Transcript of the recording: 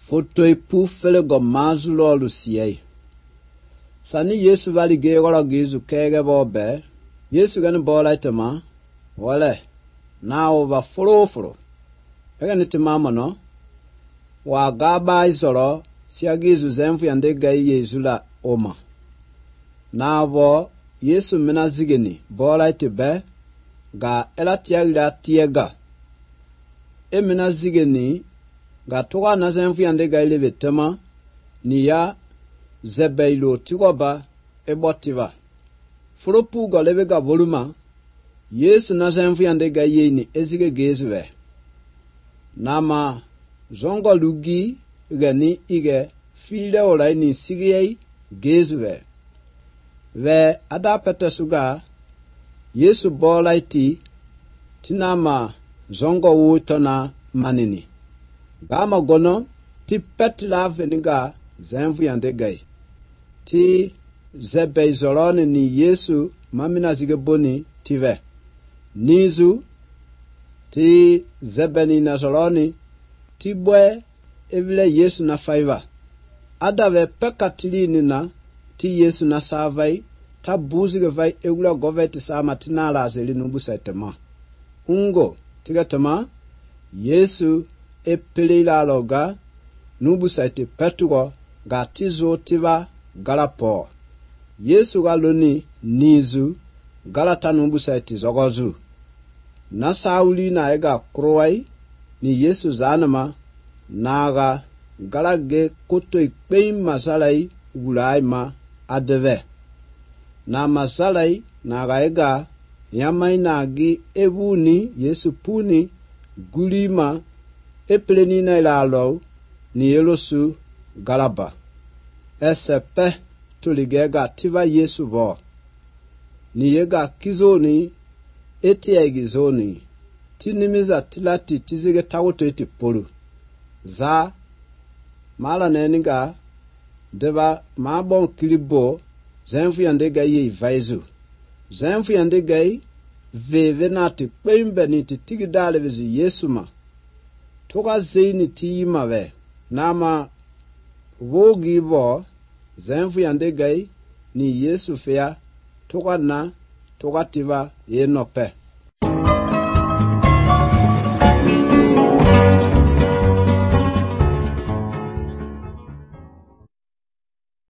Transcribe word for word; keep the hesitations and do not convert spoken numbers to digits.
Fotoi pu fele go mazulo lusiei. Sani Yesu vali ge golo gizu kege bobe. Yesu gani bola itema. Wale. Na ova furo furo. Ega nitima mono. Wa gaba izolo. Siya gizu zemfu yande gai Yesu la oma. Na avo Yesu mina zigeni. Bola itebe. Ga ela tiagira tiega. E mina zigeni. Ga toga na zemfu yande gai lebe tema. Ni ya zebeilo tigoba ebotiva. Furopu go lebe ga voluma. Yesu na zemfu yande gai yeni ezige gezwe. Nama zongo lugi gani ige file olai ni sigiyei gezwe. Ve adapete suga Yesu bola iti tinama zongo wutona manini. Gama gono ti petla veniga zemfu yande gai. Ti zebe izolone ni Yesu mamina zige boni tive. Nizu ti zebe ni nazoloni ti bwe evile Yesu na faiva. Adave pekatili nina ti Yesu na savai ta buzige vai egula goveti sama tinala azeli nubusa tema. Ungo tiga tema Yesu epelila loga nubusa ite petugo ga tizo tiva galapo. Yesu galoni nizu galata nubusa ite zogozu. Na sauli na ega krowai ni Yesu zanama naga galage koto ikpei mazalai gulai ma adeve. Na mazalai naga ega yamai nagi ebuni Yesu puni gulima epleni na ilalo ni elosu galaba. Esepe tuligega tiva Yesu vo. Ni yega kizoni eti egizoni. Tinimiza tilati tizige tawoto eti polu. Za mala neniga deba mabon kilibo zemfu yandega ye ivaizu. Zemfu yandega ye veve nati kwembe niti tigidale vizi Yesu ma. Toka zeini tiima ve. Nama wogi vo zemfu yandega ye ni Yesu fea toka na toka tiva ye nope.